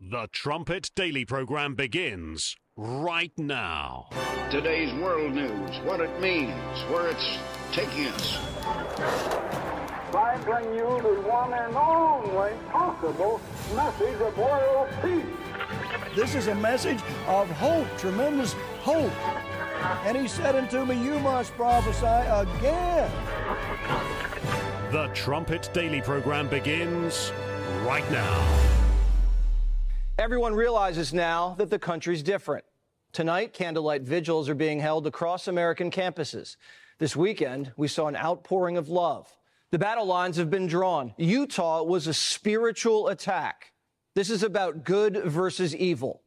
The Trumpet Daily program begins right now. Today's world news, what it means, where it's taking us. I bring you the one and only possible message of world peace. This is a message of hope, tremendous hope. And he said unto me, you must prophesy again. The Trumpet Daily program begins right now. Everyone realizes now that the country's different. Tonight, candlelight vigils are being held across American campuses. This weekend, we saw an outpouring of love. The battle lines have been drawn. Utah was a spiritual attack. This is about good versus evil.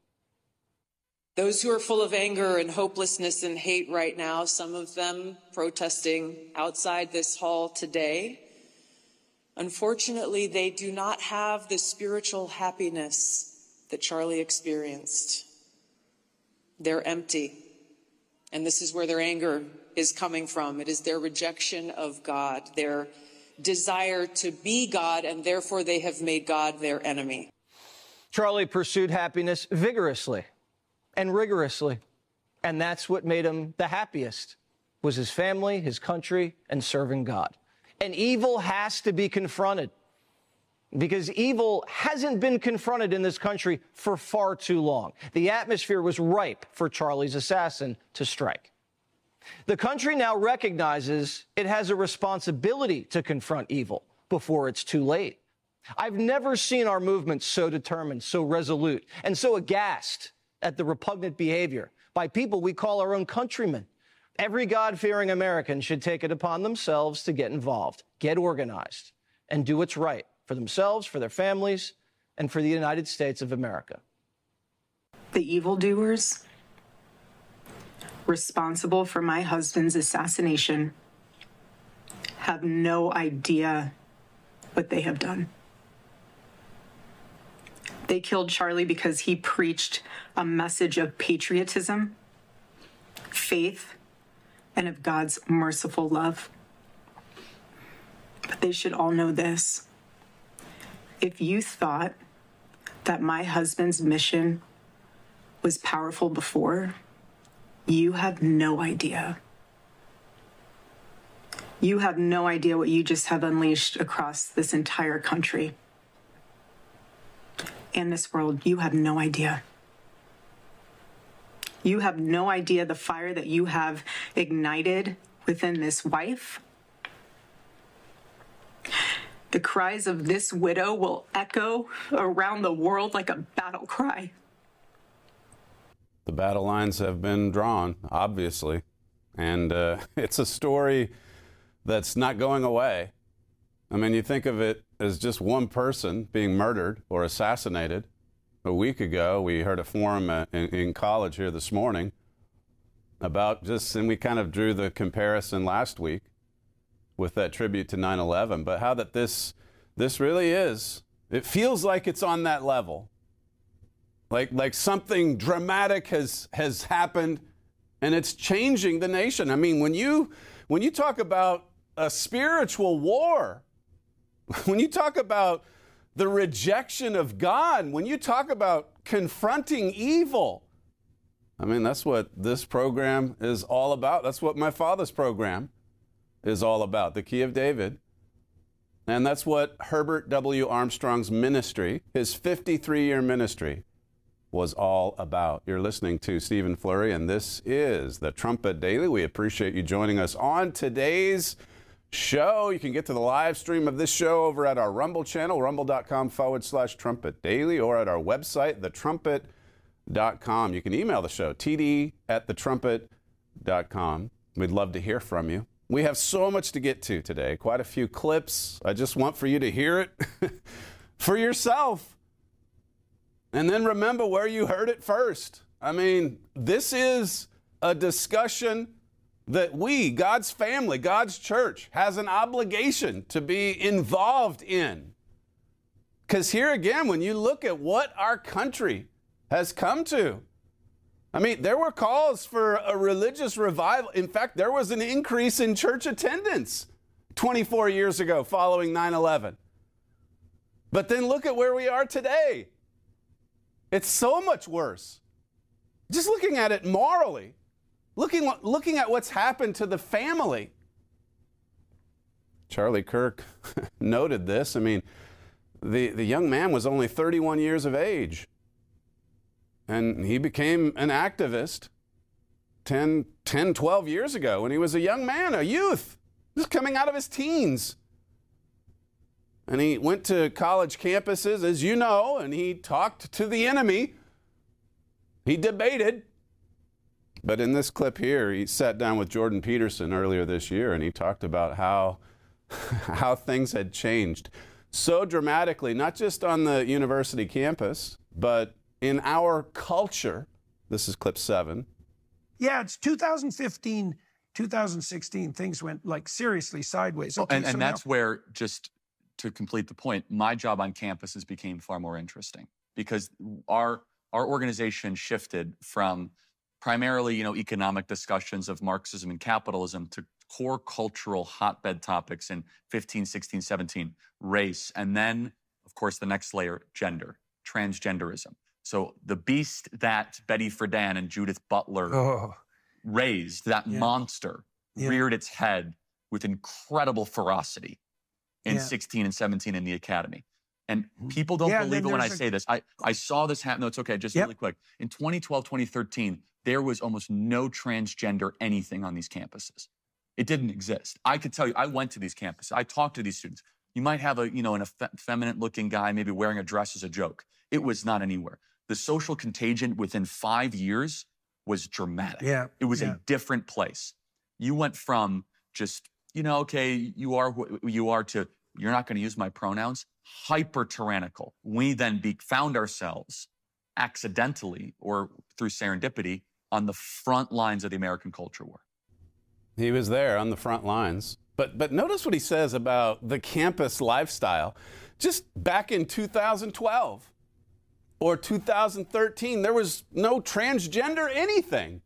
Those who are full of anger and hopelessness and hate right now, some of them protesting outside this hall today, unfortunately, they do not have the spiritual happiness that Charlie experienced. They're empty. And this is where their anger is coming from. It is their rejection of God, their desire to be God, and therefore they have made God their enemy. Charlie pursued happiness vigorously and rigorously. And that's what made him the happiest, was his family, his country, and serving God. And evil has to be confronted, because evil hasn't been confronted in this country for far too long. The atmosphere was ripe for Charlie's assassin to strike. The country now recognizes it has a responsibility to confront evil before it's too late. I've never seen our movement so determined, so resolute, and so aghast at the repugnant behavior by people we call our own countrymen. Every God-fearing American should take it upon themselves to get involved, get organized, and do what's right for themselves, for their families, and for the United States of America. The evildoers responsible for my husband's assassination have no idea what they have done. They killed Charlie because he preached a message of patriotism, faith, and of God's merciful love. But they should all know this. If you thought that my husband's mission was powerful before, you have no idea. You have no idea what you just have unleashed across this entire country and this world. You have no idea. You have no idea the fire that you have ignited within this wife. The cries of this widow will echo around the world like a battle cry. The battle lines have been drawn, obviously, and it's a story that's not going away. I mean, you think of it as just one person being murdered or assassinated. A week ago, we heard a forum in college here this morning about just, and we kind of drew the comparison last week with that tribute to 9/11, but how that this really is, it feels like it's on that level. Like something dramatic has happened, and it's changing the nation. I mean, when you talk about a spiritual war, when you talk about the rejection of God, when you talk about confronting evil, I mean, that's what this program is all about. That's what my father's program is all about, the Key of David. And that's what Herbert W. Armstrong's ministry, his 53-year ministry, was all about. You're listening to Stephen Flurry, and this is the Trumpet Daily. We appreciate you joining us on today's show. You can get to the live stream of this show over at our Rumble channel, rumble.com/Trumpet Daily, or at our website, thetrumpet.com. You can email the show, td@thetrumpet.com. We'd love to hear from you. We have so much to get to today, quite a few clips. I just want for you to hear it for yourself. And then remember where you heard it first. I mean, this is a discussion that we, God's family, God's church, has an obligation to be involved in. Because here again, when you look at what our country has come to, I mean, there were calls for a religious revival. In fact, there was an increase in church attendance 24 years ago following 9/11. But then look at where we are today. It's so much worse. Just looking at it morally, looking at what's happened to the family. Charlie Kirk noted this. I mean, the young man was only 31 years of age, and he became an activist 10, 12 years ago when he was a young man, a youth, just coming out of his teens. And he went to college campuses, as you know, and he talked to the enemy. He debated. But in this clip here, he sat down with Jordan Peterson earlier this year, and he talked about how things had changed so dramatically, not just on the university campus, but in our culture. This is clip 7. Yeah, it's 2015, 2016, things went like seriously sideways. Okay, and that's where, just to complete the point, my job on campuses became far more interesting because our organization shifted from primarily, economic discussions of Marxism and capitalism to core cultural hotbed topics in 15, 16, 17, race, and then, of course, the next layer, gender, transgenderism. So the beast that Betty Friedan and Judith Butler raised, that monster, reared its head with incredible ferocity in 16 and 17 in the academy. And people don't believe it when I say this. I saw this happen. No, it's okay. Just really quick. In 2012, 2013, there was almost no transgender anything on these campuses. It didn't exist. I could tell you, I went to these campuses. I talked to these students. You might have an effeminate-looking guy maybe wearing a dress as a joke. It was not anywhere. The social contagion within 5 years was dramatic. Yeah, it was a different place. You went from just, okay, you are who you are, to you're not going to use my pronouns, hyper tyrannical. We then found ourselves accidentally or through serendipity on the front lines of the American culture war. He was there on the front lines. But notice what he says about the campus lifestyle. Just back in 2012 or 2013, there was no transgender anything.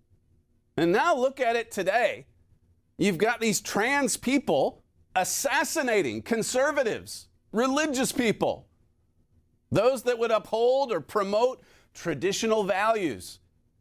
And now look at it today. You've got these trans people assassinating conservatives, religious people, those that would uphold or promote traditional values.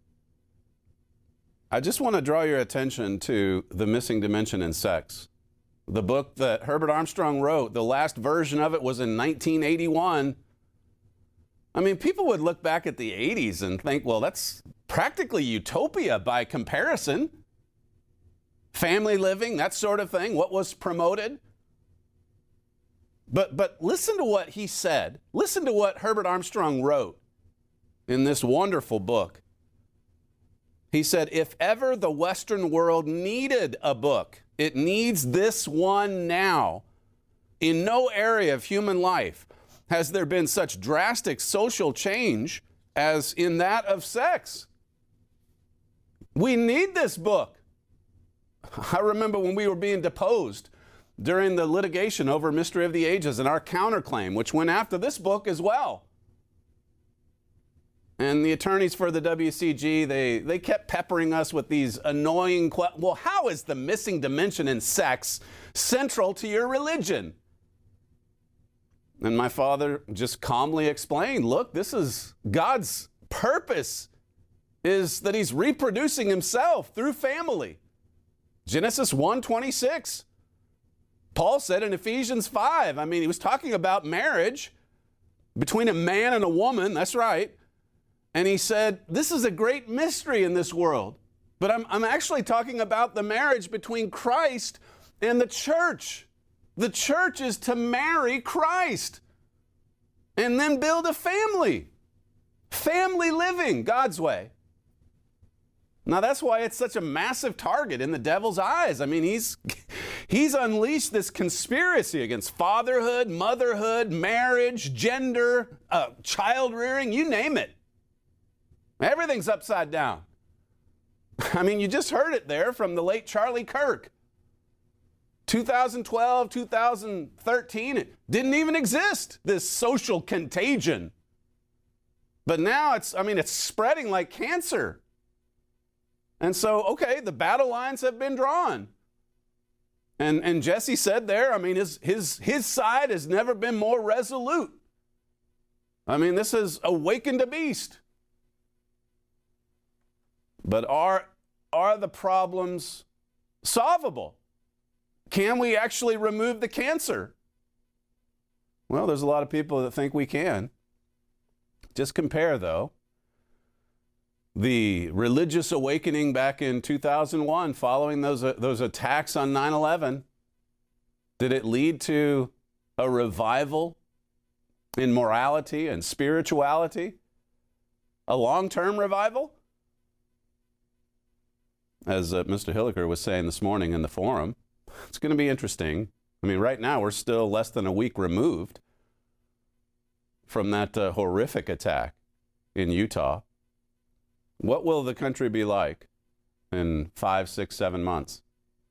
I just want to draw your attention to The Missing Dimension in Sex. The book that Herbert Armstrong wrote, the last version of it was in 1981. I mean, people would look back at the 80s and think, well, that's practically utopia by comparison. Family living, that sort of thing, what was promoted. But listen to what he said. Listen to what Herbert Armstrong wrote in this wonderful book. He said, if ever the Western world needed a book, it needs this one now. In no area of human life has there been such drastic social change as in that of sex. We need this book. I remember when we were being deposed during the litigation over Mystery of the Ages and our counterclaim, which went after this book as well. And the attorneys for the WCG, they kept peppering us with these annoying questions. Well, how is the missing dimension in sex central to your religion? And my father just calmly explained, look, this is God's purpose, is that he's reproducing himself through family. Genesis 1:26. Paul said in Ephesians 5, I mean, he was talking about marriage between a man and a woman, that's right. And he said, this is a great mystery in this world. But I'm actually talking about the marriage between Christ and the church. The church is to marry Christ and then build a family. Family living, God's way. Now that's why it's such a massive target in the devil's eyes. I mean, he's unleashed this conspiracy against fatherhood, motherhood, marriage, gender, child rearing, you name it. Everything's upside down. I mean, you just heard it there from the late Charlie Kirk. 2012, 2013, it didn't even exist, this social contagion. But now it's spreading like cancer. And so, okay, the battle lines have been drawn. And Jesse said there, I mean, his side has never been more resolute. I mean, this has awakened a beast. But are the problems solvable? Can we actually remove the cancer? Well, there's a lot of people that think we can. Just compare, though, the religious awakening back in 2001 following those attacks on 9/11. Did it lead to a revival in morality and spirituality? A long-term revival? As Mr. Hilliker was saying this morning in the forum, it's going to be interesting. I mean, right now we're still less than a week removed from that horrific attack in Utah. What will the country be like in 5, 6, 7 months?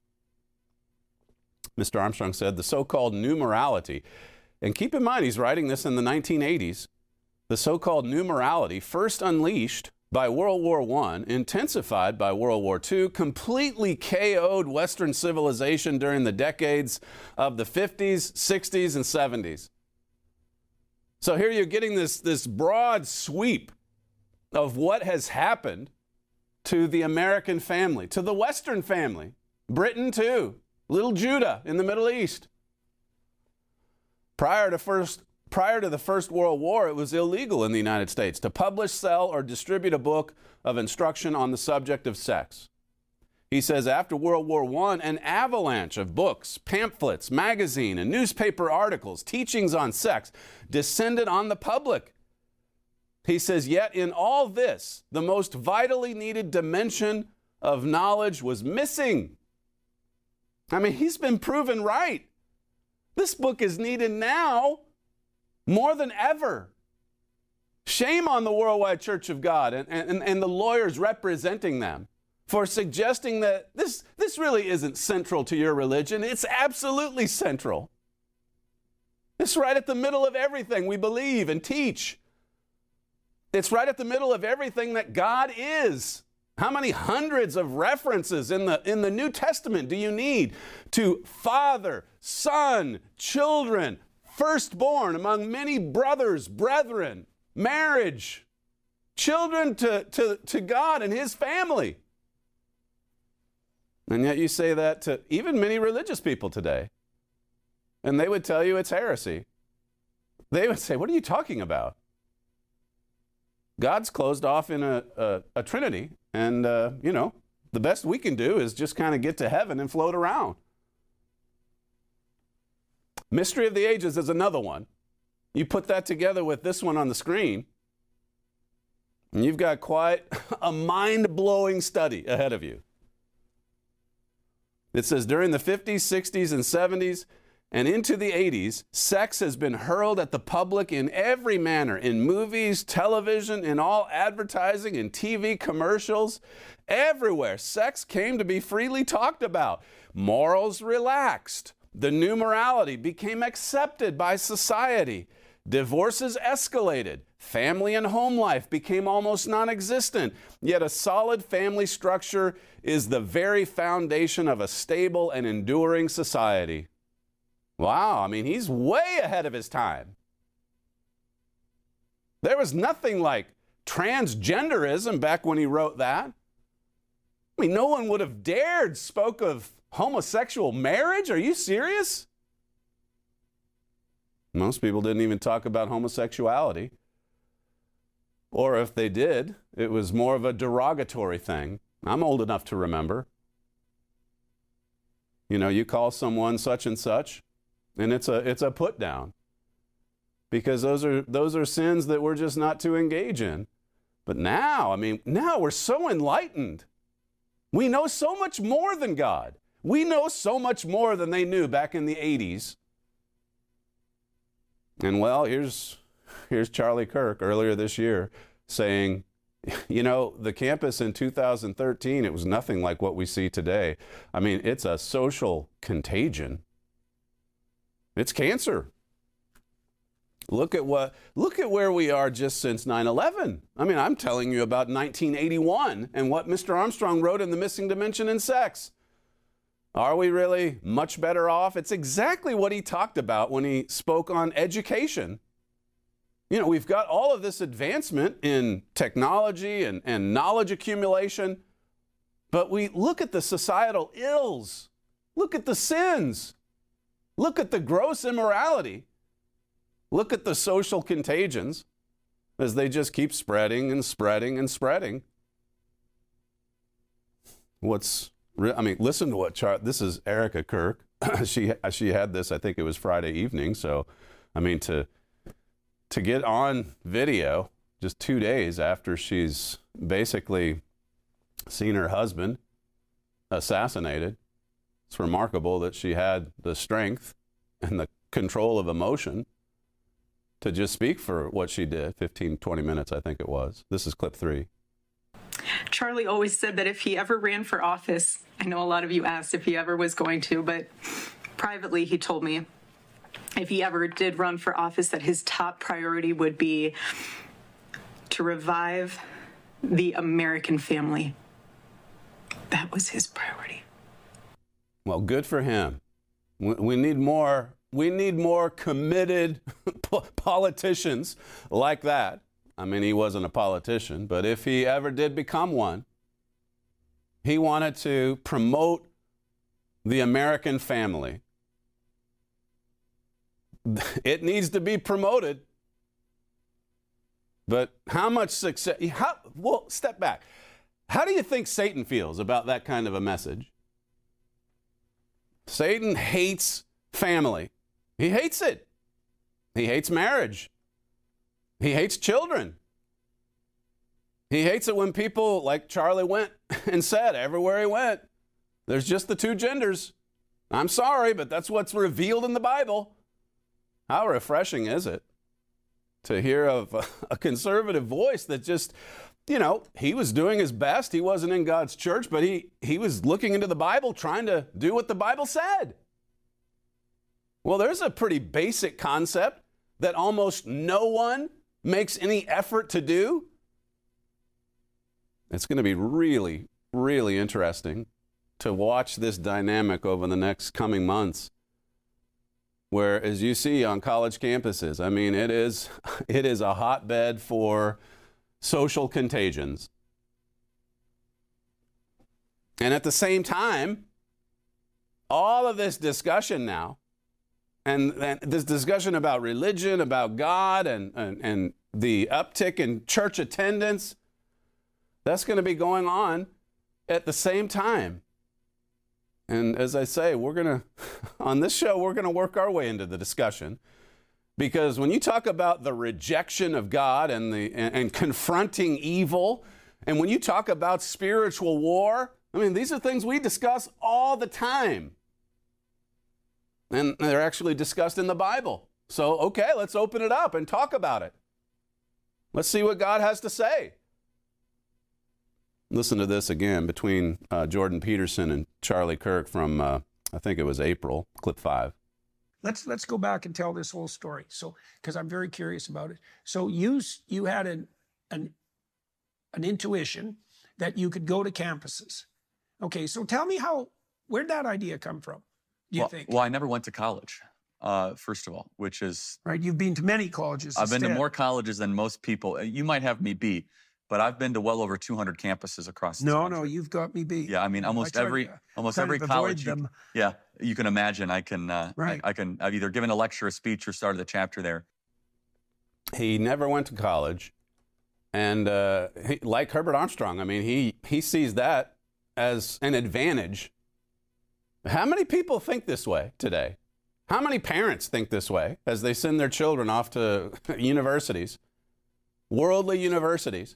Mr. Armstrong said the so-called new morality, and keep in mind he's writing this in the 1980s, the so-called new morality first unleashed by World War I, intensified by World War II, completely KO'd Western civilization during the decades of the 50s, 60s, and 70s. So here you're getting this broad sweep of what has happened to the American family, to the Western family, Britain too, little Judah in the Middle East. Prior to the First World War, it was illegal in the United States to publish, sell, or distribute a book of instruction on the subject of sex. He says after World War I, an avalanche of books, pamphlets, magazine, and newspaper articles, teachings on sex descended on the public. He says, yet in all this, the most vitally needed dimension of knowledge was missing. I mean, he's been proven right. This book is needed now more than ever. Shame on the Worldwide Church of God and the lawyers representing them for suggesting that this really isn't central to your religion. It's absolutely central. It's right at the middle of everything we believe and teach. It's right at the middle of everything that God is. How many hundreds of references in the New Testament do you need to Father, Son, children, firstborn among many brothers, brethren, marriage, children to God and His family? And yet you say that to even many religious people today, and they would tell you it's heresy. They would say, what are you talking about? God's closed off in a trinity, and, the best we can do is just kind of get to heaven and float around. Mystery of the Ages is another one. You put that together with this one on the screen, and you've got quite a mind-blowing study ahead of you. It says, during the 50s, 60s, and 70s, and into the 80s, sex has been hurled at the public in every manner, in movies, television, in all advertising, in TV commercials. Everywhere, sex came to be freely talked about. Morals relaxed. The new morality became accepted by society. Divorces escalated. Family and home life became almost non-existent. Yet a solid family structure is the very foundation of a stable and enduring society. Wow, I mean, he's way ahead of his time. There was nothing like transgenderism back when he wrote that. I mean, no one would have dared spoke of homosexual marriage. Are you serious? Most people didn't even talk about homosexuality. Or if they did, it was more of a derogatory thing. I'm old enough to remember. You call someone such and such, and it's a put down, because those are sins that we're just not to engage in. But now we're so enlightened. We know so much more than God. We know so much more than they knew back in the 80s. And well, here's Charlie Kirk earlier this year saying, the campus in 2013, it was nothing like what we see today. I mean, it's a social contagion. It's cancer. Look at where we are just since 9/11. I mean, I'm telling you about 1981 and what Mr. Armstrong wrote in The Missing Dimension in Sex. Are we really much better off? It's exactly what he talked about when he spoke on education. You know, we've got all of this advancement in technology and knowledge accumulation, but we look at the societal ills, look at the sins, look at the gross immorality, look at the social contagions as they just keep spreading and spreading and spreading. Listen to what this is Erica Kirk. She had this, I think it was Friday evening. So, I mean, to get on video just 2 days after she's basically seen her husband assassinated, it's remarkable that she had the strength and the control of emotion to just speak for what she did, 15, 20 minutes, I think it was. This is clip 3. Charlie always said that if he ever ran for office, I know a lot of you asked if he ever was going to, but privately he told me if he ever did run for office that his top priority would be to revive the American family. That was his priority. Well, good for him. We need more committed politicians like that. I mean, he wasn't a politician, but if he ever did become one, he wanted to promote the American family. It needs to be promoted. But how much success? Well, step back. How do you think Satan feels about that kind of a message? Satan hates family. He hates it. He hates marriage. He hates children. He hates it when people, like Charlie went and said, everywhere he went, there's just the two genders. I'm sorry, but that's what's revealed in the Bible. How refreshing is it to hear of a conservative voice that just, you know, he was doing his best. He wasn't in God's church, but he was looking into the Bible, trying to do what the Bible said. Well, there's a pretty basic concept that almost no one makes any effort to do. It's going to be really, really interesting to watch this dynamic over the next coming months, where, as you see on college campuses, I mean, it is a hotbed for social contagions. And at the same time, all of this discussion now, and this discussion about religion, about God, and the uptick in church attendance, that's going to be going on at the same time. And as I say, on this show, we're going to work our way into the discussion. Because when you talk about the rejection of God and confronting evil, and when you talk about spiritual war, I mean, these are things we discuss all the time. And they're actually discussed in the Bible. So, okay, let's open it up and talk about it. Let's see what God has to say. Listen to this again between Jordan Peterson and Charlie Kirk from, I think it was April, clip 5. Let's go back and tell this whole story. So, because I'm very curious about it. So you had an intuition that you could go to campuses. Okay, so tell me where'd that idea come from? Do you think? Well, I never went to college, first of all, which is right. You've been to many colleges. I've been to more colleges than most people. You might have me beat, but I've been to well over 200 campuses across this country. No, you've got me beat. Yeah, I mean, almost every college. You can imagine. I've either given a lecture, a speech, or started a chapter there. He never went to college, and like Herbert Armstrong, I mean, he sees that as an advantage. How many people think this way today? How many parents think this way as they send their children off to universities, worldly universities?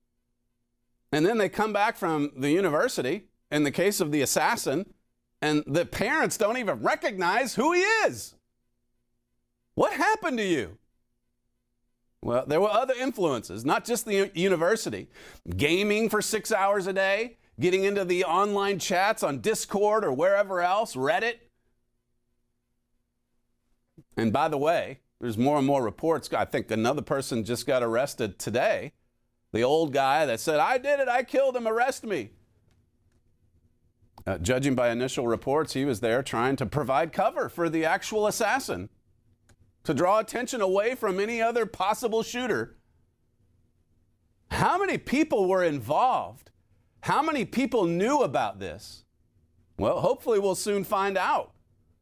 And then they come back from the university, in the case of the assassin, and the parents don't even recognize who he is. What happened to you? Well, there were other influences, not just the university. Gaming for 6 hours a day, getting into the online chats on Discord or wherever else, Reddit. And by the way, there's more and more reports. I think another person just got arrested today. The old guy that said, I did it, I killed him, arrest me. Judging by initial reports, he was there trying to provide cover for the actual assassin. to draw attention away from any other possible shooter. How many people were involved? How many people knew about this? Well, hopefully we'll soon find out.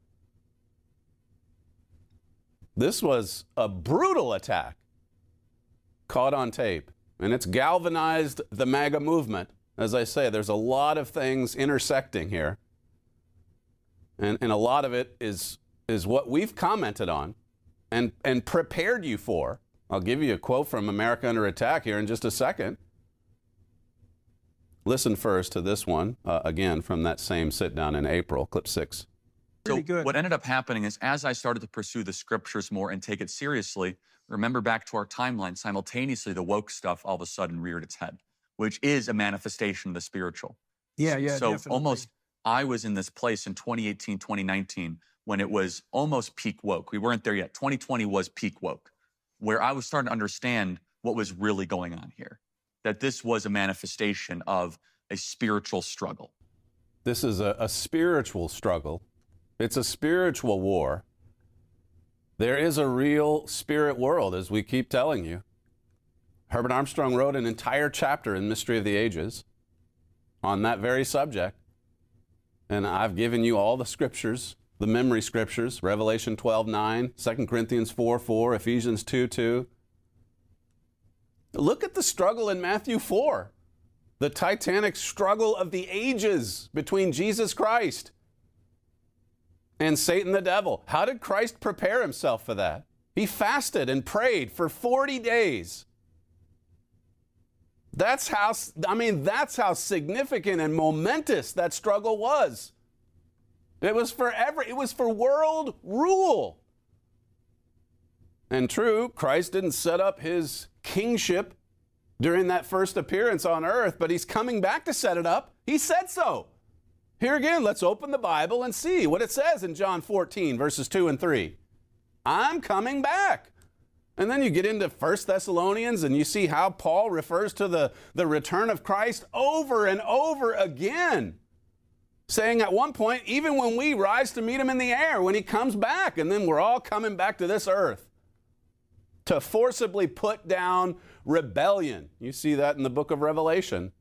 This was a brutal attack caught on tape, and it's galvanized the MAGA movement. As I say, there's a lot of things intersecting here, and a lot of it is what we've commented on and prepared you for. I'll give you a quote from America Under Attack here in just a second. Listen first to this one, again, from that same sit-down in April, clip 6. So what ended up happening is, as I started to pursue the scriptures more and take it seriously, remember back to our timeline, simultaneously the woke stuff all of a sudden reared its head, which is a manifestation of the spiritual. Yeah, So definitely. almost, I was in this place in 2018, 2019, when it was almost peak woke. We weren't there yet. 2020 was peak woke, where I was starting to understand what was really going on here, that this was a manifestation of a spiritual struggle. This is a spiritual struggle. It's a spiritual war. There is a real spirit world, as we keep telling you. Herbert Armstrong wrote an entire chapter in Mystery of the Ages on that very subject. And I've given you all the scriptures, the memory scriptures, Revelation 12:9, 2 Corinthians 4:4, Ephesians 2:2. Look at the struggle in Matthew 4, the titanic struggle of the ages between Jesus Christ and Satan the devil. How did Christ prepare himself for that? He fasted and prayed for 40 days. That's how significant and momentous that struggle was. It was for world rule. And true, Christ didn't set up his kingship during that first appearance on earth, but he's coming back to set it up. He said so. Here again, let's open the Bible and see what it says in John 14, verses 2 and 3. I'm coming back. And then you get into 1 Thessalonians and you see how Paul refers to the return of Christ over and over again, saying at one point, even when we rise to meet him in the air, when he comes back, and then we're all coming back to this earth to forcibly put down rebellion. You see that in the book of Revelation.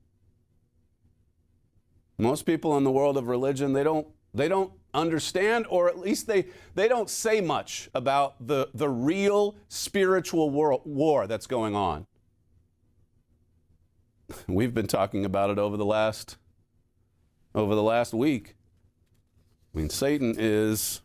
Most people in the world of religion, they don't understand, or at least they don't say much about the real spiritual war that's going on. We've been talking about it over the last week. I mean, Satan is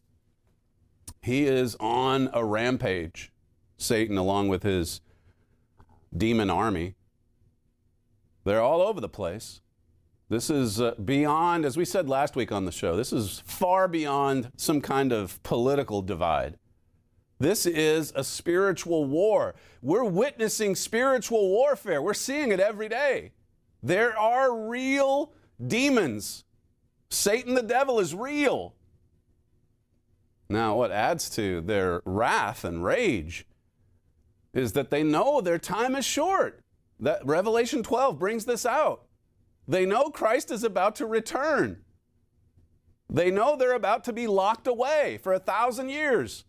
on a rampage. Satan, along with his demon army, they're all over the place. This is beyond, as we said last week on the show, this is far beyond some kind of political divide. This is a spiritual war. We're witnessing spiritual warfare. We're seeing it every day. There are real demons. Satan the devil is real. Now, what adds to their wrath and rage is that they know their time is short. That Revelation 12 brings this out. They know Christ is about to return. They know they're about to be locked away for 1,000 years.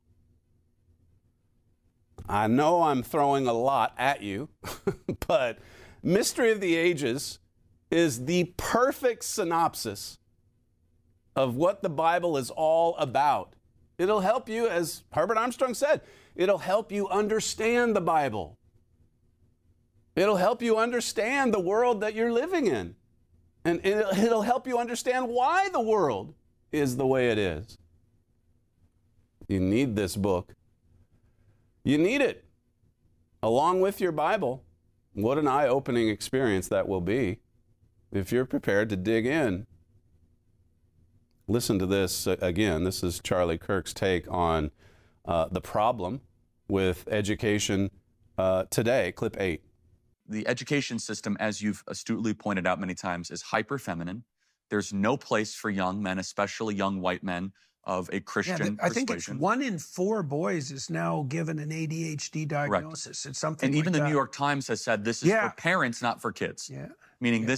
I know I'm throwing a lot at you, but Mystery of the Ages is the perfect synopsis of what the Bible is all about. It'll help you, as Herbert Armstrong said, it'll help you understand the Bible. It'll help you understand the world that you're living in. And it'll help you understand why the world is the way it is. You need this book. You need it. Along with your Bible. What an eye-opening experience that will be if you're prepared to dig in. Listen to this again. This is Charlie Kirk's take on the problem with education today, clip 8. The education system, as you've astutely pointed out many times, is hyper-feminine. There's no place for young men, especially young white men of a Christian I think persuasion. it's 1 in 4 boys is now given an ADHD diagnosis. It's something and even like the that. New York Times has said this is for parents, not for kids. Yeah. Meaning this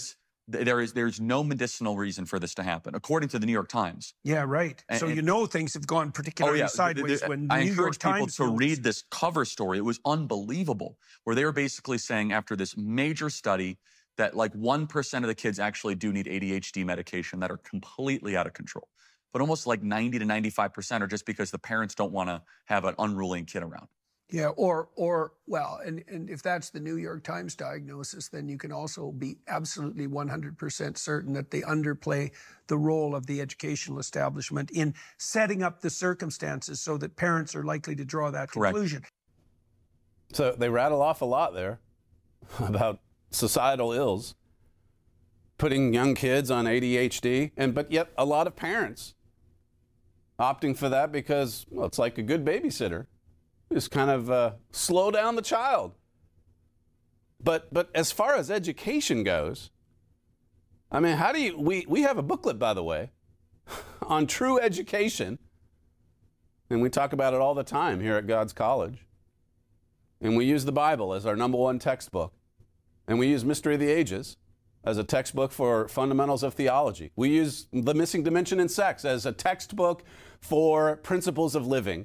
There's no medicinal reason for this to happen, according to the New York Times. Yeah, right. So things have gone particularly sideways when the I New York encourage people Times to read this cover story. It was unbelievable, where they were basically saying after this major study that like 1% of the kids actually do need ADHD medication that are completely out of control. But almost like 90 to 95% are just because the parents don't want to have an unruly kid around. Yeah, and if that's the New York Times diagnosis, then you can also be absolutely 100% certain that they underplay the role of the educational establishment in setting up the circumstances so that parents are likely to draw that conclusion. So they rattle off a lot there about societal ills, putting young kids on ADHD, but yet a lot of parents opting for that because, well, it's like a good babysitter. Just kind of slow down the child. But as far as education goes, I mean, how do you, we have a booklet, by the way, on true education, and we talk about it all the time here at God's College. And we use the Bible as our #1 textbook. And we use Mystery of the Ages as a textbook for fundamentals of theology. We use The Missing Dimension in Sex as a textbook for principles of living.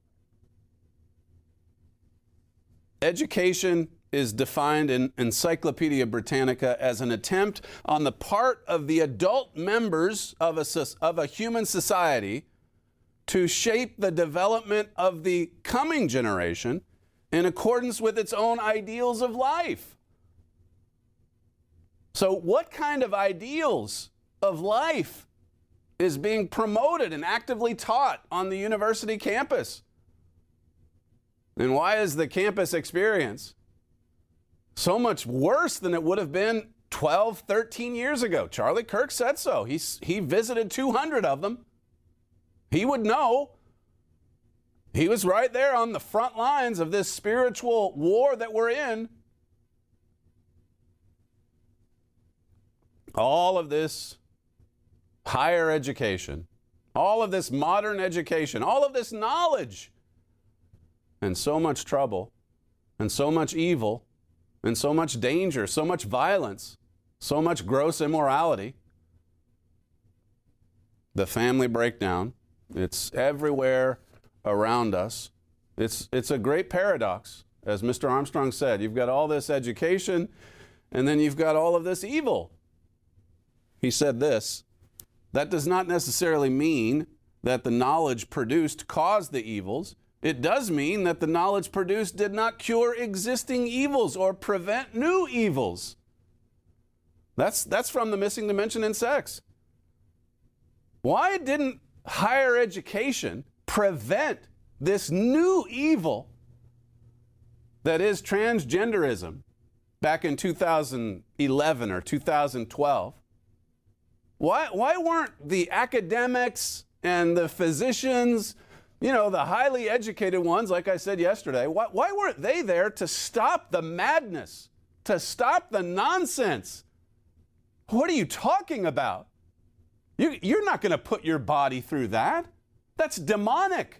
Education is defined in Encyclopedia Britannica as an attempt on the part of the adult members of a human society to shape the development of the coming generation in accordance with its own ideals of life. So what kind of ideals of life is being promoted and actively taught on the university campus? And why is the campus experience so much worse than it would have been 12, 13 years ago? Charlie Kirk said so. He visited 200 of them. He would know. He was right there on the front lines of this spiritual war that we're in. All of this higher education, all of this modern education, all of this knowledge, and so much trouble, and so much evil, and so much danger, so much violence, so much gross immorality. The family breakdown, it's everywhere around us. It's a great paradox. As Mr. Armstrong said, you've got all this education, and then you've got all of this evil. He said this, that does not necessarily mean that the knowledge produced caused the evils. It does mean that the knowledge produced did not cure existing evils or prevent new evils. That's from The Missing Dimension in Sex. Why didn't higher education prevent this new evil that is transgenderism back in 2011 or 2012? Why weren't the academics and the physicians, you know, the highly educated ones, like I said yesterday, why weren't they there to stop the madness, to stop the nonsense? What are you talking about? You're not going to put your body through that. That's demonic.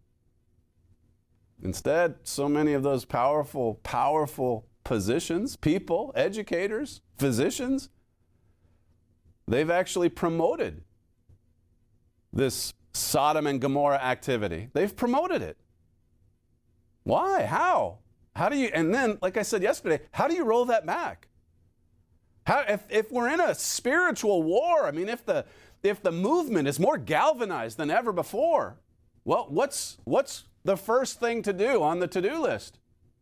Instead, so many of those powerful positions, people, educators, physicians, they've actually promoted this Sodom and Gomorrah activity. They've promoted it. Why? How? How do you, and then, like I said yesterday, how do you roll that back? How, if we're in a spiritual war, I mean, if the movement is more galvanized than ever before, well, what's the first thing to do on the to-do list?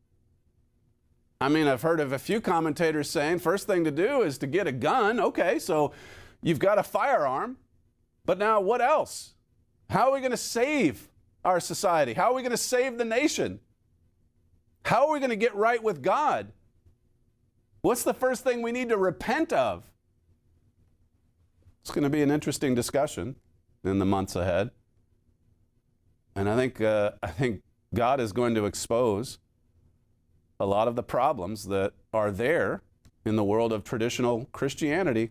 I mean, I've heard of a few commentators saying first thing to do is to get a gun. Okay, so you've got a firearm, but now what else? How are we going to save our society? How are we going to save the nation? How are we going to get right with God? What's the first thing we need to repent of? It's going to be an interesting discussion in the months ahead. And I think God is going to expose a lot of the problems that are there in the world of traditional Christianity.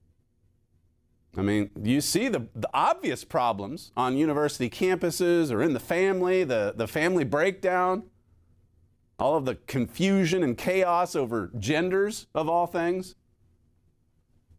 I mean, you see the obvious problems on university campuses or in the family breakdown, all of the confusion and chaos over genders of all things.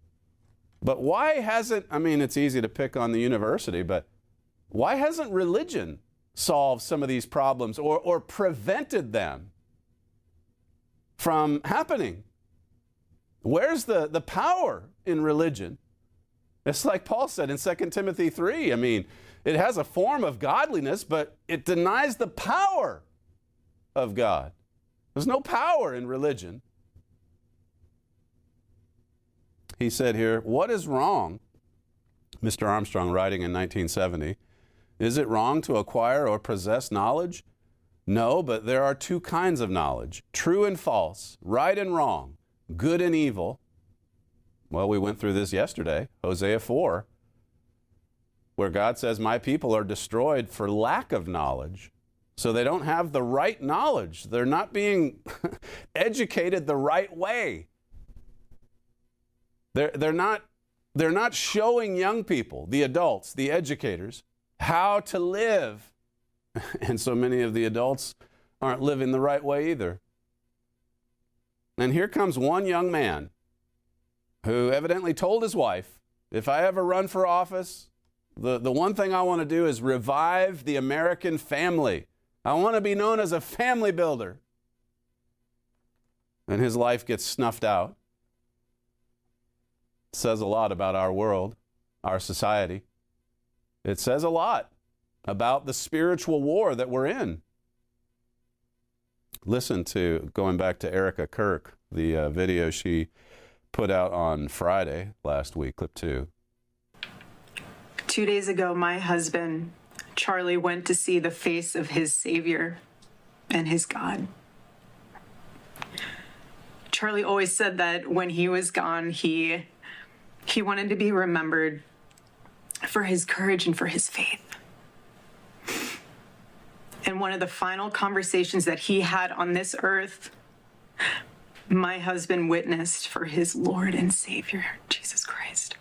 But why hasn't, I mean, it's easy to pick on the university, but why hasn't religion solved some of these problems or prevented them from happening? Where's the power in religion? It's like Paul said in 2 Timothy 3. I mean, it has a form of godliness, but it denies the power of God. There's no power in religion. He said here, what is wrong? Mr. Armstrong writing in 1970, is it wrong to acquire or possess knowledge? No, but there are two kinds of knowledge, true and false, right and wrong, good and evil. Well, we went through this yesterday, Hosea 4, where God says, my people are destroyed for lack of knowledge. So they don't have the right knowledge. They're not being educated the right way. They're not showing young people, the adults, the educators, how to live. And so many of the adults aren't living the right way either. And here comes one young man who evidently told his wife, if I ever run for office, the one thing I want to do is revive the American family. I want to be known as a family builder. And his life gets snuffed out. It says a lot about our world, our society. It says a lot about the spiritual war that we're in. Listen to, going back to Erica Kirk, the video she put out on Friday last week, clip 2. 2 days ago, my husband, Charlie, went to see the face of his Savior and his God. Charlie always said that when he was gone, he wanted to be remembered for his courage and for his faith. And one of the final conversations that he had on this earth, my husband witnessed for his Lord and Savior, Jesus Christ.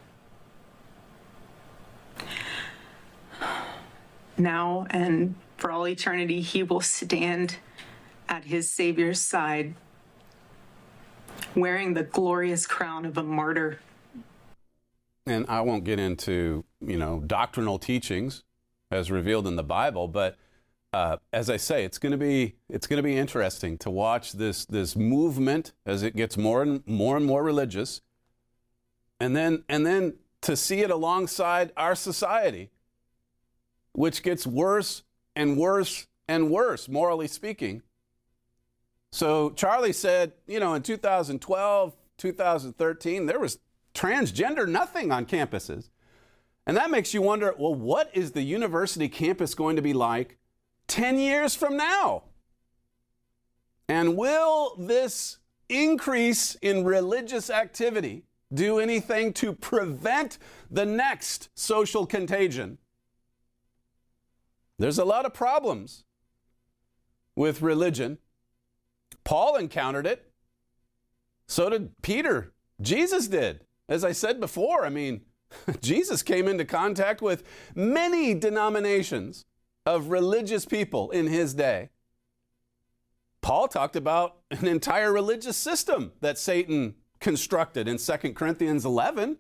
Now and for all eternity, he will stand at his Savior's side, wearing the glorious crown of a martyr. And I won't get into, doctrinal teachings as revealed in the Bible, but as I say, it's going to be interesting to watch this movement as it gets more and more religious, and then to see it alongside our society, which gets worse and worse and worse, morally speaking. So Charlie said, in 2012, 2013, there was transgender nothing on campuses. And that makes you wonder, well, what is the university campus going to be like 10 years from now? And will this increase in religious activity do anything to prevent the next social contagion? There's a lot of problems with religion. Paul encountered it. So did Peter. Jesus did. As I said before, Jesus came into contact with many denominations of religious people in his day. Paul talked about an entire religious system that Satan constructed in 2 Corinthians 11.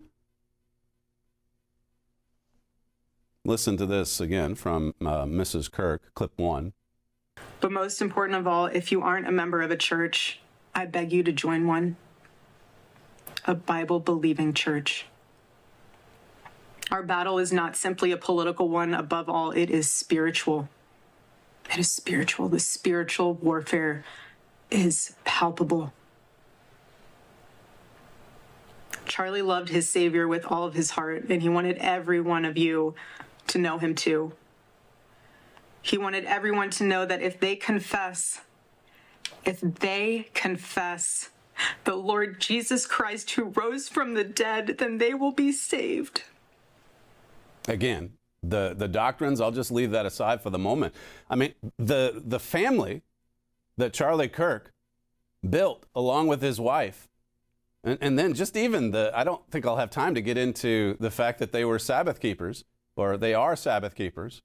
Listen to this again from Mrs. Kirk, clip 1. But most important of all, if you aren't a member of a church, I beg you to join one. A Bible-believing church. Our battle is not simply a political one. Above all, it is spiritual. It is spiritual. The spiritual warfare is palpable. Charlie loved his Savior with all of his heart, and he wanted every one of you to know him too. He wanted everyone to know that if they confess the Lord Jesus Christ who rose from the dead, then they will be saved. Again, the doctrines, I'll just leave that aside for the moment. The family that Charlie Kirk built along with his wife, and then just even I don't think I'll have time to get into the fact that they were Sabbath keepers, or they are Sabbath keepers.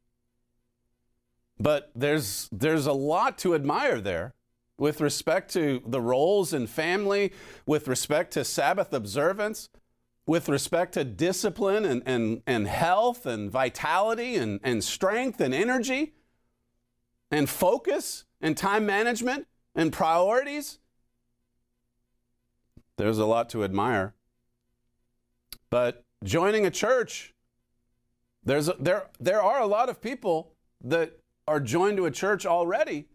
But there's a lot to admire there with respect to the roles in family, with respect to Sabbath observance, with respect to discipline and health and vitality and strength and energy and focus and time management and priorities. There's a lot to admire. But joining a church, there are a lot of people that are joined to a church already.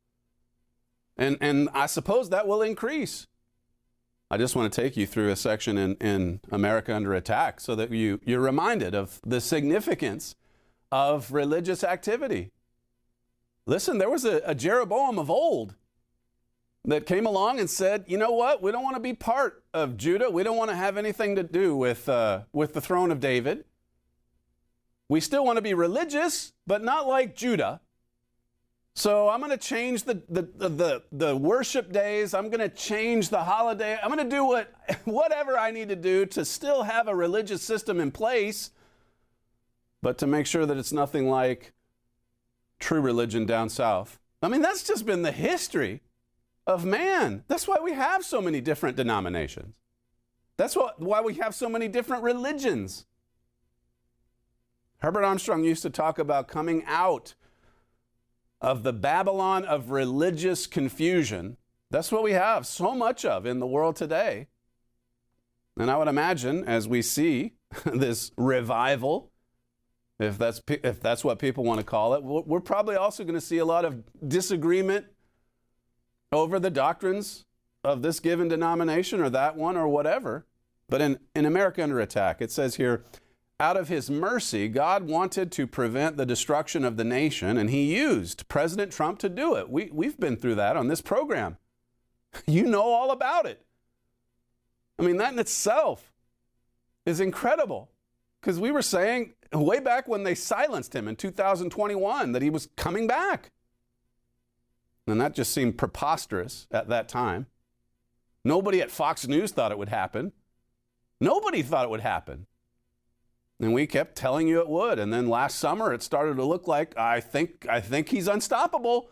And I suppose that will increase. I just want to take you through a section in America Under Attack so that you're reminded of the significance of religious activity. Listen, there was a Jeroboam of old that came along and said, you know what? We don't want to be part of Judah. We don't want to have anything to do with the throne of David. We still want to be religious, but not like Judah. So I'm going to change the worship days. I'm going to change the holiday. I'm going to do whatever I need to do to still have a religious system in place, but to make sure that it's nothing like true religion down south. I mean, that's just been the history of man. That's why we have so many different denominations. That's why we have so many different religions. Herbert Armstrong used to talk about coming out of the Babylon of religious confusion. That's what we have so much of in the world today. And I would imagine as we see this revival, if that's what people want to call it, we're probably also going to see a lot of disagreement over the doctrines of this given denomination or that one or whatever. But in America Under Attack, it says here, out of his mercy, God wanted to prevent the destruction of the nation, and he used President Trump to do it. We've been through that on this program. You know all about it. I mean, that in itself is incredible, because we were saying way back when they silenced him in 2021 that he was coming back. And that just seemed preposterous at that time. Nobody at Fox News thought it would happen. Nobody thought it would happen. And we kept telling you it would. And then last summer, it started to look like, I think he's unstoppable.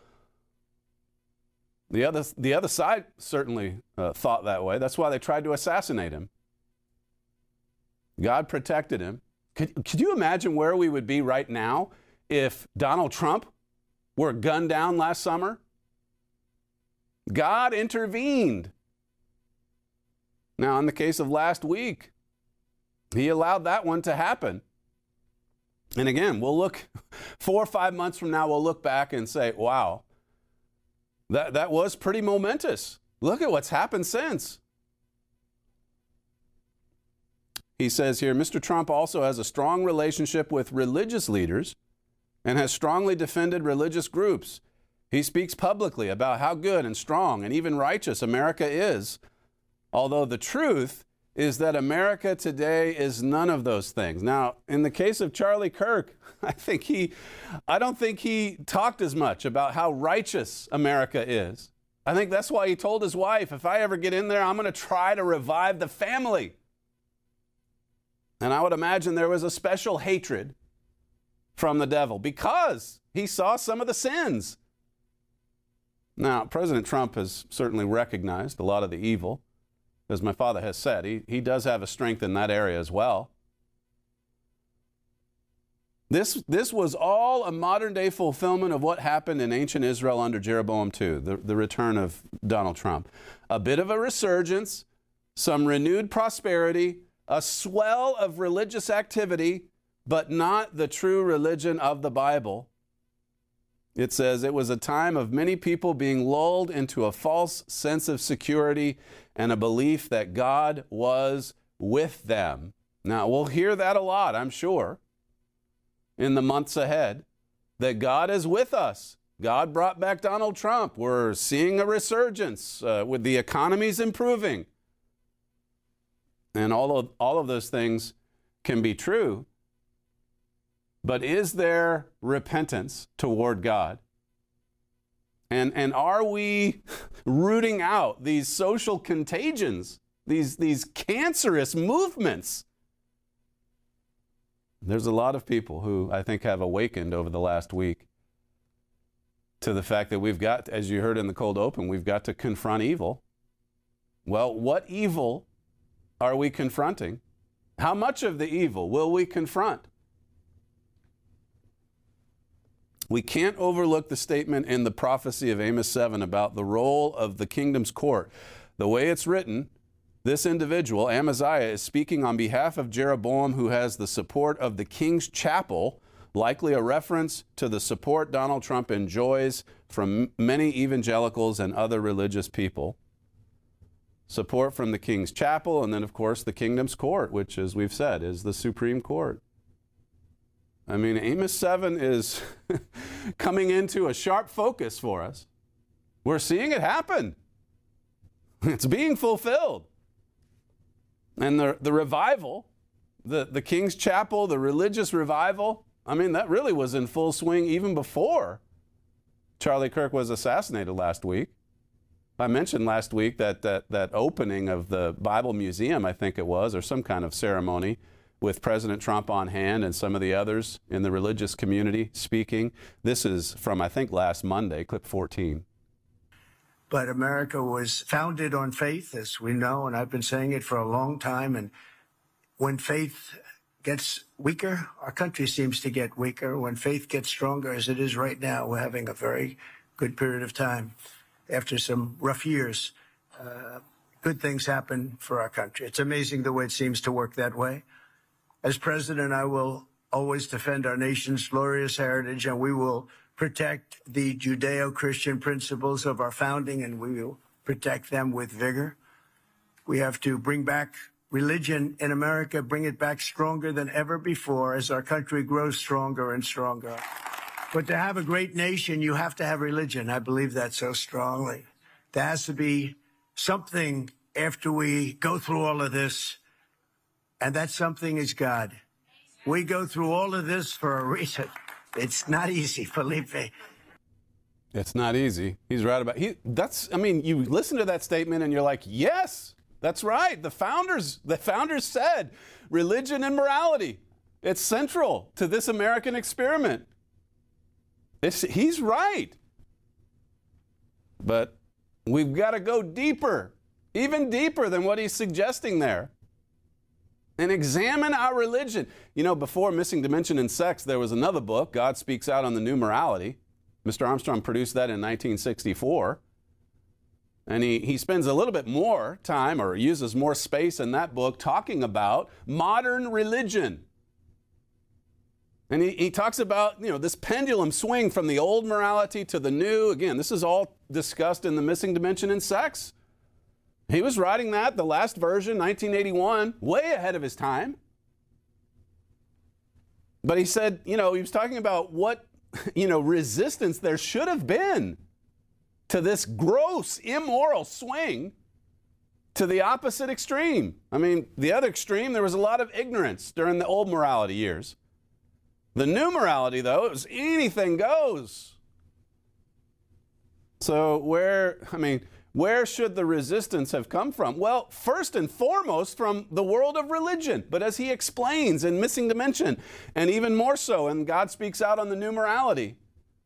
The other side certainly thought that way. That's why they tried to assassinate him. God protected him. Could you imagine where we would be right now if Donald Trump were gunned down last summer? God intervened. Now, in the case of last week, he allowed that one to happen. And again, we'll look 4 or 5 months from now, we'll look back and say, wow, that was pretty momentous. Look at what's happened since. He says here, Mr. Trump also has a strong relationship with religious leaders and has strongly defended religious groups. He speaks publicly about how good and strong and even righteous America is, although the truth is that America today is none of those things. Now, in the case of Charlie Kirk, I don't think he talked as much about how righteous America is. I think that's why he told his wife, if I ever get in there, I'm going to try to revive the family. And I would imagine there was a special hatred from the devil because he saw some of the sins. Now, President Trump has certainly recognized a lot of the evil. As my father has said, he does have a strength in that area as well. This was all a modern-day fulfillment of what happened in ancient Israel under Jeroboam II, the return of Donald Trump. A bit of a resurgence, some renewed prosperity, a swell of religious activity, but not the true religion of the Bible. It says, it was a time of many people being lulled into a false sense of security and a belief that God was with them. Now, we'll hear that a lot, I'm sure, in the months ahead, that God is with us. God brought back Donald Trump. We're seeing a resurgence with the economy's improving. And all of those things can be true. But is there repentance toward God? And are we rooting out these social contagions, these cancerous movements? There's a lot of people who I think have awakened over the last week to the fact that we've got, as you heard in the cold open, we've got to confront evil. Well, what evil are we confronting? How much of the evil will we confront? We can't overlook the statement in the prophecy of Amos 7 about the role of the kingdom's court. The way it's written, this individual, Amaziah, is speaking on behalf of Jeroboam, who has the support of the king's chapel, likely a reference to the support Donald Trump enjoys from many evangelicals and other religious people. Support from the king's chapel, and then, of course, the kingdom's court, which, as we've said, is the Supreme Court. I mean, Amos 7 is coming into a sharp focus for us. We're seeing it happen. It's being fulfilled. And the revival, the King's Chapel, the religious revival, I mean, that really was in full swing even before Charlie Kirk was assassinated last week. I mentioned last week that opening of the Bible Museum, I think it was, or some kind of ceremony, with President Trump on hand and some of the others in the religious community speaking. This is from, I think, last Monday, clip 14. But America was founded on faith, as we know, and I've been saying it for a long time. And when faith gets weaker, our country seems to get weaker. When faith gets stronger, as it is right now, we're having a very good period of time. After some rough years, good things happen for our country. It's amazing the way it seems to work that way. As president, I will always defend our nation's glorious heritage, and we will protect the Judeo-Christian principles of our founding, and we will protect them with vigor. We have to bring back religion in America, bring it back stronger than ever before as our country grows stronger and stronger. But to have a great nation, you have to have religion. I believe that so strongly. There has to be something after we go through all of this, and that something is God. We go through all of this for a reason. It's not easy, Felipe. It's not easy. He's right about I mean, you listen to that statement and you're like, yes, that's right. The founders said religion and morality. It's central to this American experiment. He's right. But we've got to go deeper, even deeper than what he's suggesting there, and examine our religion. You know, before Missing Dimension in Sex, there was another book, God Speaks Out on the New Morality. Mr. Armstrong produced that in 1964. And he spends a little bit more time, or uses more space in that book, talking about modern religion. And he talks about, you know, this pendulum swing from the old morality to the new. Again, this is all discussed in The Missing Dimension in Sex. He was writing that, the last version, 1981, way ahead of his time. But he said, you know, he was talking about what, you know, resistance there should have been to this gross, immoral swing to the opposite extreme. I mean, the other extreme, there was a lot of ignorance during the old morality years. The new morality, though, it was anything goes. So where should the resistance have come from? Well, first and foremost from the world of religion. But as he explains in Missing Dimension, and even more so in God Speaks Out on the New Morality,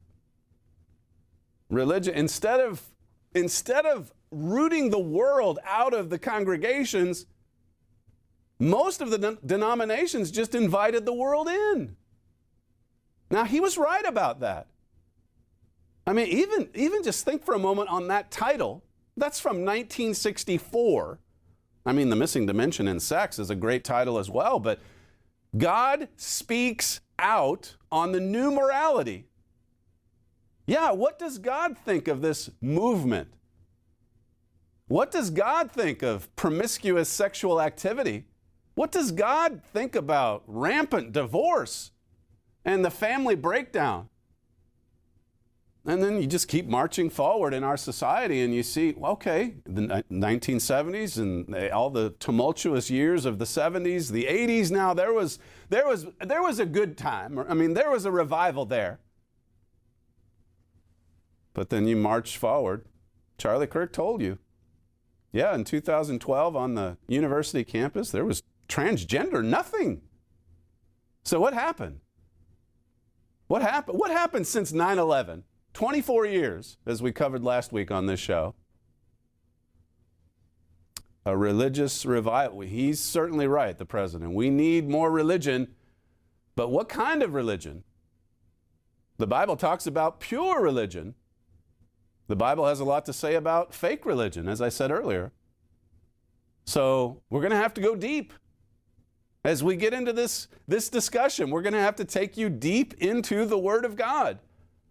religion, instead of rooting the world out of the congregations, most of the denominations just invited the world in. Now, he was right about that. I mean, even just think for a moment on that title. That's from 1964. I mean, The Missing Dimension in Sex is a great title as well, but God Speaks Out on the New Morality. Yeah, what does God think of this movement? What does God think of promiscuous sexual activity? What does God think about rampant divorce and the family breakdown? And then you just keep marching forward in our society and you see, okay, the 1970s and all the tumultuous years of the 70s, the 80s now, there was a good time. I mean, there was a revival there. But then you march forward. Charlie Kirk told you. Yeah, in 2012 on the university campus, there was transgender nothing. So what happened? What happened? What happened since 9/11? 24 years, as we covered last week on this show. a religious revival. He's certainly right, the president. We need more religion, but what kind of religion? The Bible talks about pure religion. The Bible has a lot to say about fake religion, as I said earlier. So we're going to have to go deep. As we get into this discussion, we're going to have to take you deep into the Word of God.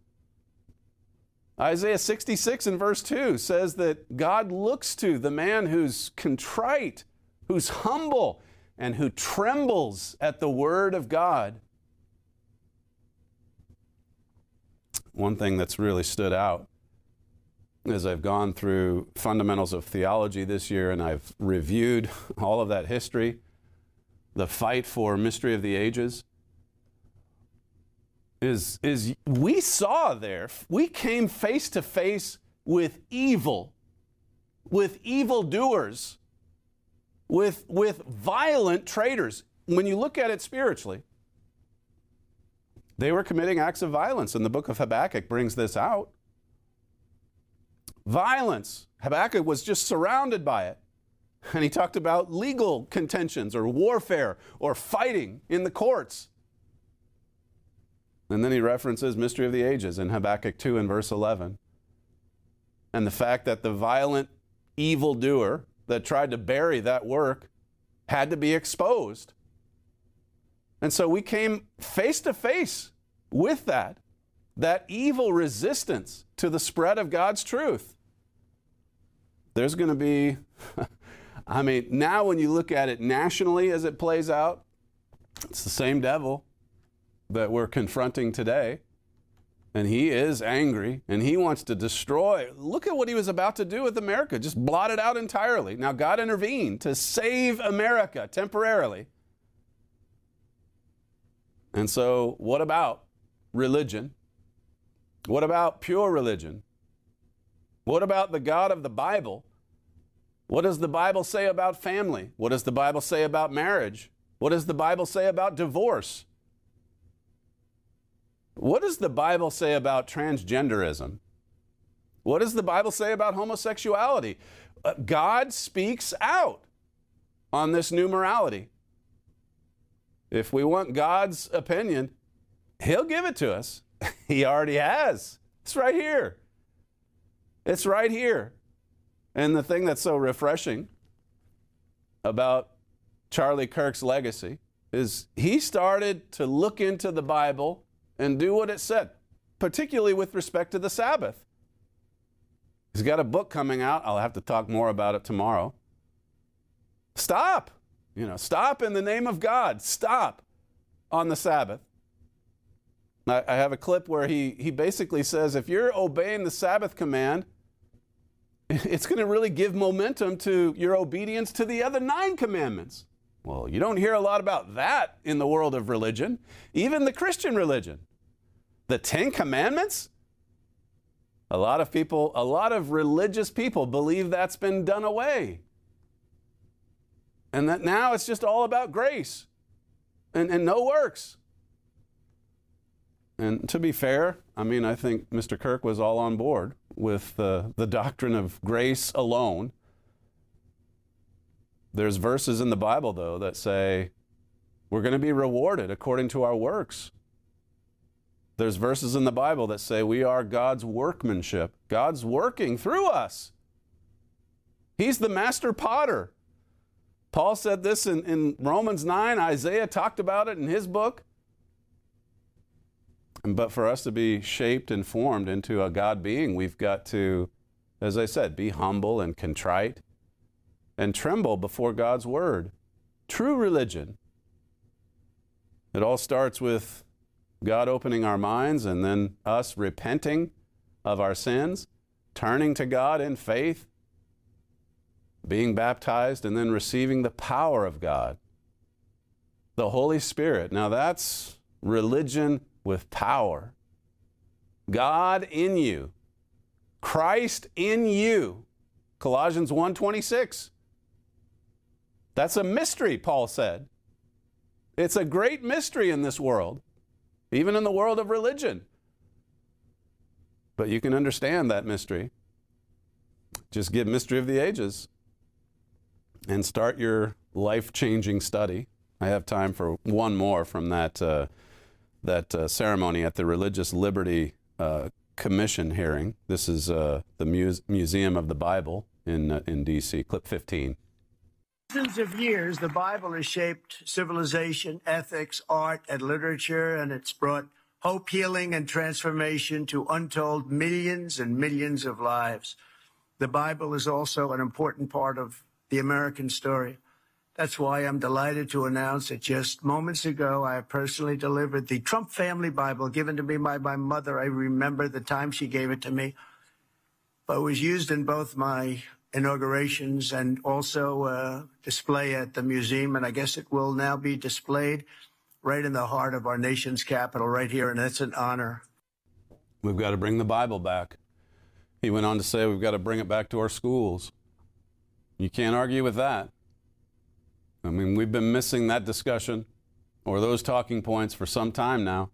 Isaiah 66 and verse 2 says that God looks to the man who's contrite, who's humble, and who trembles at the Word of God. One thing that's really stood out as I've gone through fundamentals of theology this year and I've reviewed all of that history, the fight for mystery of the ages, is we saw there, we came face to face with evil, with evildoers, with violent traitors. When you look at it spiritually, they were committing acts of violence, and the book of Habakkuk brings this out. Violence. Habakkuk was just surrounded by it. And he talked about legal contentions or warfare or fighting in the courts. And then he references mystery of the ages in Habakkuk 2 and verse 11. And the fact that the violent evildoer that tried to bury that work had to be exposed. And so we came face to face with that evil resistance to the spread of God's truth. There's going to be, I mean, now when you look at it nationally as it plays out, it's the same devil that we're confronting today. And he is angry and he wants to destroy. Look at what he was about to do with America, just blot it out entirely. Now God intervened to save America temporarily. And so what about religion? What about pure religion? What about the God of the Bible? What does the Bible say about family? What does the Bible say about marriage? What does the Bible say about divorce? What does the Bible say about transgenderism? What does the Bible say about homosexuality? God speaks out on this new morality. If we want God's opinion, He'll give it to us. He already has. It's right here. It's right here. And the thing that's so refreshing about Charlie Kirk's legacy is he started to look into the Bible and do what it said, particularly with respect to the Sabbath. He's got a book coming out. I'll have to talk more about it tomorrow. Stop. Stop in the name of God. Stop on the Sabbath. I have a clip where he basically says, if you're obeying the Sabbath command, it's going to really give momentum to your obedience to the other 9 commandments. Well, you don't hear a lot about that in the world of religion, even the Christian religion. The 10 commandments? A lot of religious people believe that's been done away. And that now it's just all about grace and no works. And to be fair, I think Mr. Kirk was all on board with the doctrine of grace alone. There's verses in the Bible, though, that say we're going to be rewarded according to our works. There's verses in the Bible that say we are God's workmanship. God's working through us. He's the master potter. Paul said this in Romans 9. Isaiah talked about it in his book. But for us to be shaped and formed into a God being, we've got to, as I said, be humble and contrite and tremble before God's word. True religion. It all starts with God opening our minds and then us repenting of our sins, turning to God in faith, being baptized, and then receiving the power of God, the Holy Spirit. Now that's religion with power. God in you. Christ in you. Colossians 1:26. That's a mystery, Paul said. It's a great mystery in this world, even in the world of religion. But you can understand that mystery. Just get Mystery of the Ages. and start your life-changing study. I have time for one more from that ceremony at the Religious Liberty Commission hearing. This is the Museum of the Bible in D.C., clip 15. Thousands of years, the Bible has shaped civilization, ethics, art, and literature, and it's brought hope, healing, and transformation to untold millions and millions of lives. The Bible is also an important part of the American story. That's why I'm delighted to announce that just moments ago, I personally delivered the Trump Family Bible given to me by my mother. I remember the time she gave it to me. But it was used in both my inaugurations and also display at the museum. And I guess it will now be displayed right in the heart of our nation's capital, right here. And that's an honor. We've got to bring the Bible back. He went on to say we've got to bring it back to our schools. You can't argue with that. I mean, we've been missing that discussion or those talking points for some time now.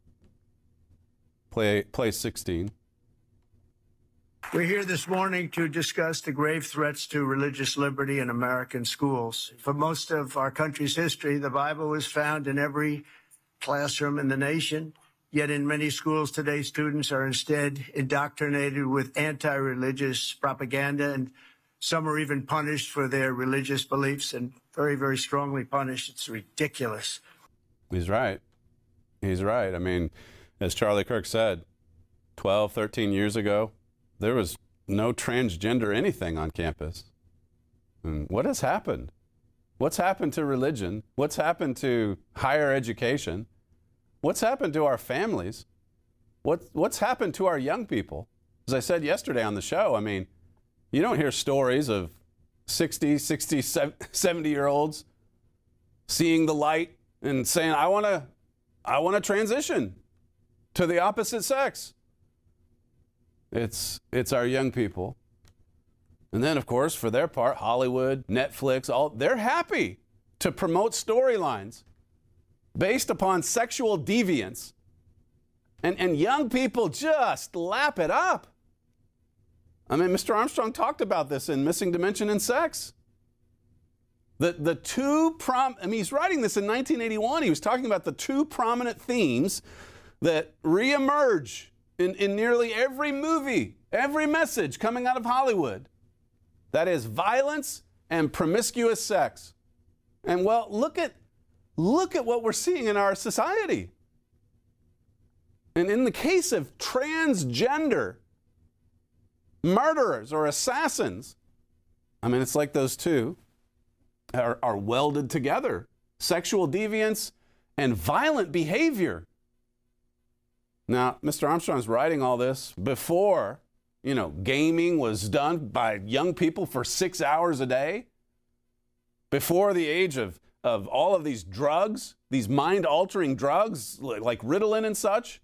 Play 16. We're here this morning to discuss the grave threats to religious liberty in American schools. For most of our country's history, the Bible was found in every classroom in the nation. Yet in many schools today, students are instead indoctrinated with anti-religious propaganda, and some are even punished for their religious beliefs, and very, very strongly punished. It's ridiculous. He's right. He's right. I mean, as Charlie Kirk said, 12, 13 years ago, there was no transgender anything on campus. And what has happened? What's happened to religion? What's happened to higher education? What's happened to our families? What's happened to our young people? As I said yesterday on the show, I mean, you don't hear stories of 60, 70-year-olds seeing the light and saying, I want to transition to the opposite sex. It's our young people. And then, of course, for their part, Hollywood, Netflix, they're happy to promote storylines based upon sexual deviance. And young people just lap it up. I mean, Mr. Armstrong talked about this in Missing Dimension in Sex. He's writing this in 1981. He was talking about the two prominent themes that reemerge in nearly every movie, every message coming out of Hollywood. That is violence and promiscuous sex. And well, look at what we're seeing in our society. And in the case of transgender murderers or assassins, I mean, it's like those two are welded together. Sexual deviance and violent behavior. Now, Mr. Armstrong's writing all this before, gaming was done by young people for 6 hours a day. Before the age of all of these drugs, these mind-altering drugs like Ritalin and such.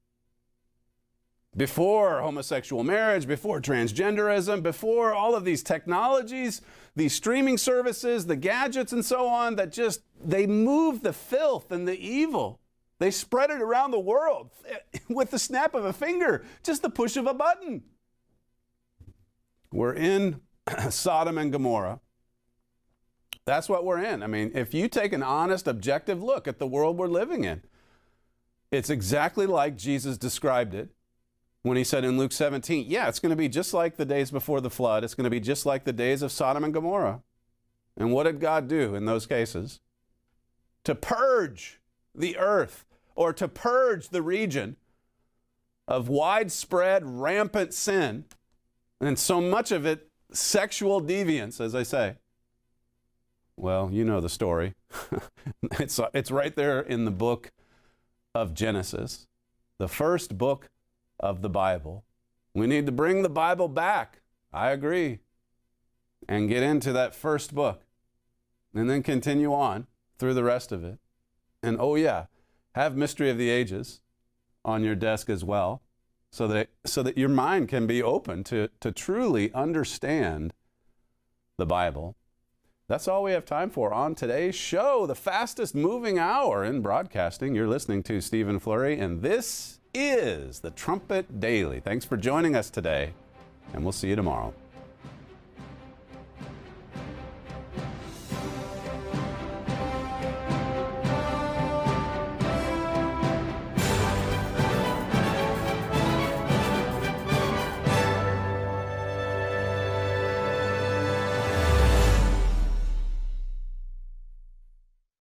Before homosexual marriage, before transgenderism, before all of these technologies, these streaming services, the gadgets and so on that they move the filth and the evil. They spread it around the world with the snap of a finger, just the push of a button. We're in Sodom and Gomorrah. That's what we're in. I mean, if you take an honest, objective look at the world we're living in, it's exactly like Jesus described it when he said in Luke 17, yeah, it's going to be just like the days before the flood. It's going to be just like the days of Sodom and Gomorrah. And what did God do in those cases? To purge the earth, or to purge the region of widespread, rampant sin, and so much of it sexual deviance, as I say. Well, you know the story. It's right there in the book of Genesis, the first book of the Bible. We need to bring the Bible back. I agree. And get into that first book. And then continue on through the rest of it. And oh yeah, have Mystery of the Ages on your desk as well, so that your mind can be open to truly understand the Bible. That's all we have time for on today's show, the fastest moving hour in broadcasting. You're listening to Stephen Flurry, and this is the Trumpet Daily. Thanks for joining us today, and we'll see you tomorrow.